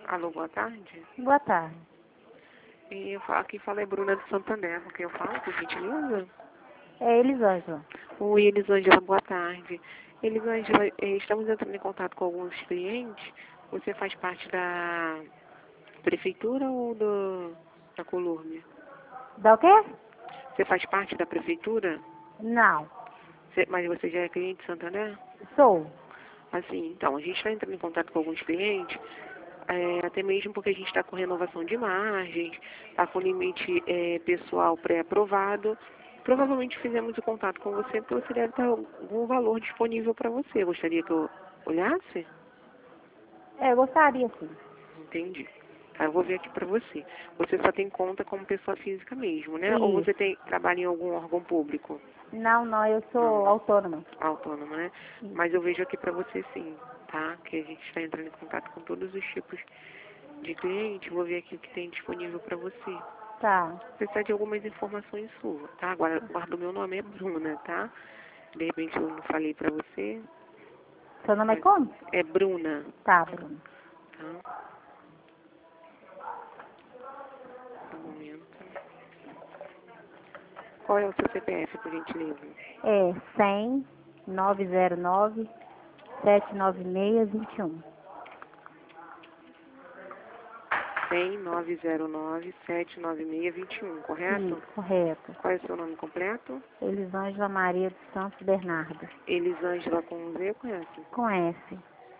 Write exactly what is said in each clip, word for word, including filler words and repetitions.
Alô, boa tarde. Boa tarde. E eu falo, aqui fala é Bruna do Santander, com quem eu falo, por gentileza? É Elisângela. Oi, Elisângela, boa tarde. Elisângela, eh, estamos entrando em contato com alguns clientes. Você faz parte da prefeitura ou do, da Colômbia? Da o quê? Você faz parte da prefeitura? Não. Você- mas você já é cliente de Santander? Sou. Assim, então, a gente está entrando em contato com alguns clientes, é, até mesmo porque a gente está com renovação de margens, está com limite é, pessoal pré-aprovado. Provavelmente fizemos o contato com você porque você deve ter algum valor disponível para você. Gostaria que eu olhasse? É, eu gostaria sim. Entendi. Tá, eu vou ver aqui para você. Você só tem conta como pessoa física mesmo, né? Ou você Isso. tem, trabalha em algum órgão público? Não, não, eu sou Não. autônoma. Autônoma, né? Isso. Mas eu vejo aqui para você sim, tá? Que a gente está entrando em contato com todos os tipos de cliente. Vou ver aqui o que tem disponível para você. Tá. Precisa de algumas informações suas, tá? Agora, guarda o meu nome é Bruna, tá? De repente eu não falei para você. Seu nome é como? É Bruna, Tá, Bruno. tá? Um momento. Qual é o seu C P F, por gentileza? É cem, nove zero nove, sete nove seis, vinte e um. cem, nove zero nove, sete nove seis, vinte e um, correto? Isso, correto. Qual é o seu nome completo? Elisângela Maria dos Santos Bernardo. Elisângela com Z, conhece? Com S.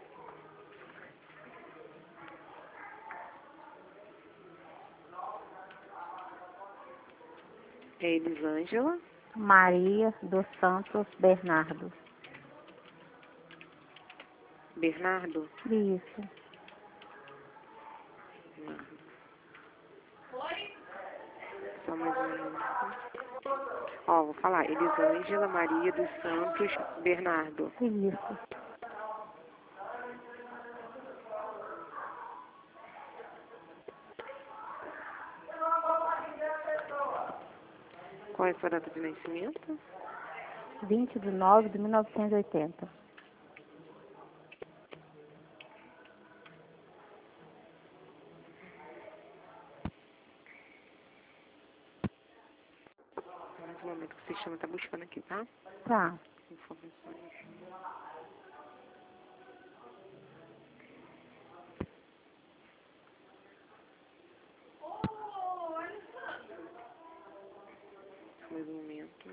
É Elisângela. Maria dos Santos Bernardo. Bernardo? Isso. Bernardo. Só mais um minuto. Ó, vou falar. Elisângela Maria dos Santos Bernardo. Isso. Qual é a sua data de nascimento? vinte de nove de mil novecentos e oitenta. Mais um momento que o sistema está buscando aqui, tá? Tá. Informações. Mais um momento.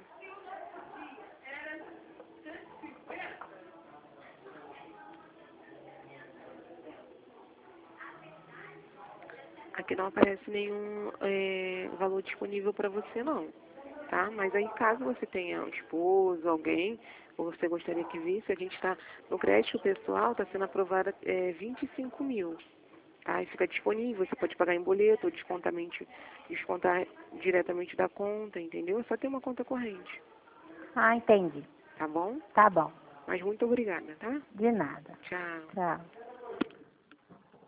Aqui não aparece nenhum é, valor disponível para você, não. Tá? Mas aí, caso você tenha um esposo, alguém, ou você gostaria que visse, a gente está no crédito pessoal, está sendo aprovada é, vinte e cinco mil. Tá? E fica disponível, você pode pagar em boleto ou descontamente, descontar diretamente da conta, entendeu? É só ter uma conta corrente, Ah, entendi. tá bom? Tá bom. Mas muito obrigada, tá? De nada. Tchau. Tchau.